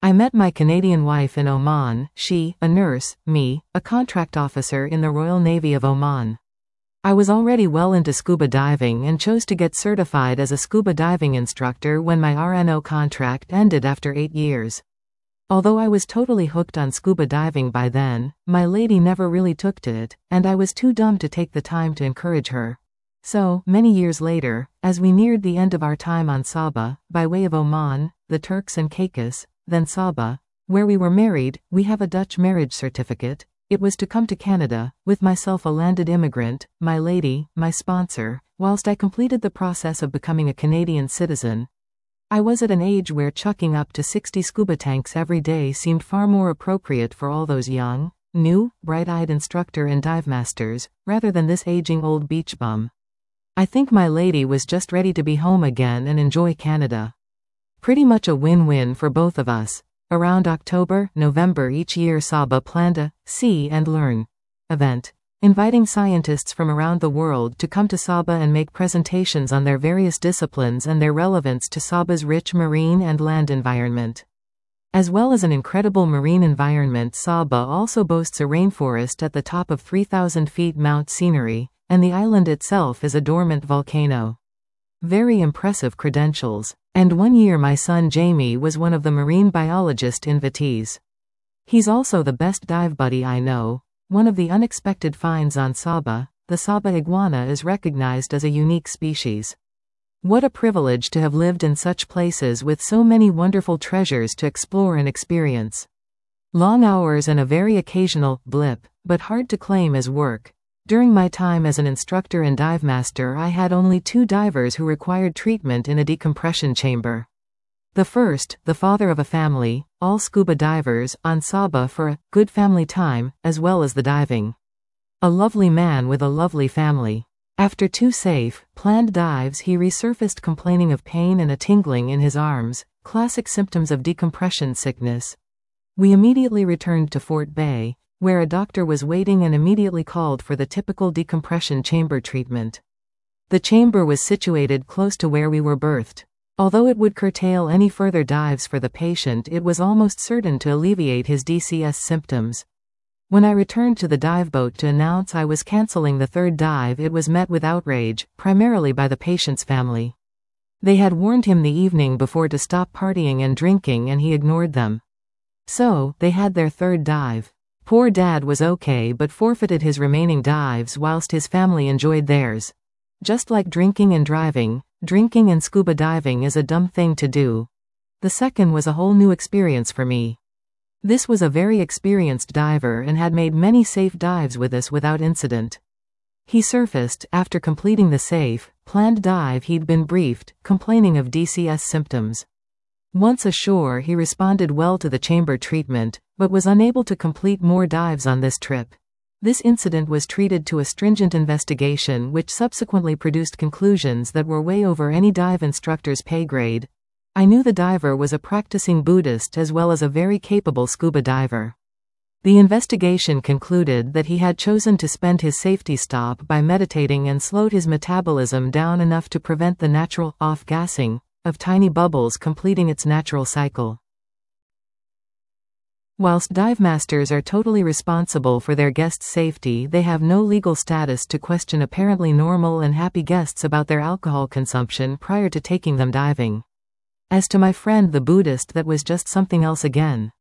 I met my Canadian wife in Oman, she, a nurse, me, a contract officer in the Royal Navy of Oman. I was already well into scuba diving and chose to get certified as a scuba diving instructor when my RNO contract ended after 8 years. Although I was totally hooked on scuba diving by then, my lady never really took to it, and I was too dumb to take the time to encourage her. So, many years later, as we neared the end of our time on Sabah, by way of Oman, the Turks and Caicos, then Sabah, where we were married, we have a Dutch marriage certificate. It was to come to Canada, with myself a landed immigrant, my lady, my sponsor, whilst I completed the process of becoming a Canadian citizen. I was at an age where chucking up to 60 scuba tanks every day seemed far more appropriate for all those young, new, bright-eyed instructor and dive masters, rather than this aging old beach bum. I think my lady was just ready to be home again and enjoy Canada. Pretty much a win-win for both of us. Around October, November each year Sabah planned a See and Learn event, inviting scientists from around the world to come to Sabah and make presentations on their various disciplines and their relevance to Sabah's rich marine and land environment. As well as an incredible marine environment, Sabah also boasts a rainforest at the top of 3,000 feet Mount Scenery, and the island itself is a dormant volcano. Very impressive credentials. And one year my son Jamie was one of the marine biologist invitees. He's also the best dive buddy I know. One of the unexpected finds on Sabah, the Sabah iguana is recognized as a unique species. What a privilege to have lived in such places with so many wonderful treasures to explore and experience. Long hours and a very occasional blip, but hard to claim as work. During my time as an instructor and dive master, I had only 2 divers who required treatment in a decompression chamber. The first, the father of a family, all scuba divers, on Sabah for a good family time, as well as the diving. A lovely man with a lovely family. After 2 safe, planned dives, he resurfaced complaining of pain and a tingling in his arms, classic symptoms of decompression sickness. We immediately returned to Fort Bay, where a doctor was waiting, and immediately called for the typical decompression chamber treatment. The chamber was situated close to where we were berthed. Although it would curtail any further dives for the patient, it was almost certain to alleviate his DCS symptoms. When I returned to the dive boat to announce I was canceling the 3rd dive, it was met with outrage, primarily by the patient's family. They had warned him the evening before to stop partying and drinking, and he ignored them. So, they had their 3rd dive. Poor dad was okay but forfeited his remaining dives whilst his family enjoyed theirs. Just like drinking and driving, drinking and scuba diving is a dumb thing to do. The second was a whole new experience for me. This was a very experienced diver and had made many safe dives with us without incident. He surfaced, after completing the safe, planned dive he'd been briefed, complaining of DCS symptoms. Once ashore, he responded well to the chamber treatment, but was unable to complete more dives on this trip. This incident was treated to a stringent investigation which subsequently produced conclusions that were way over any dive instructor's pay grade. I knew the diver was a practicing Buddhist as well as a very capable scuba diver. The investigation concluded that he had chosen to spend his safety stop by meditating and slowed his metabolism down enough to prevent the natural off-gassing of tiny bubbles completing its natural cycle. Whilst dive masters are totally responsible for their guests' safety, they have no legal status to question apparently normal and happy guests about their alcohol consumption prior to taking them diving. As to my friend the Buddhist, that was just something else again.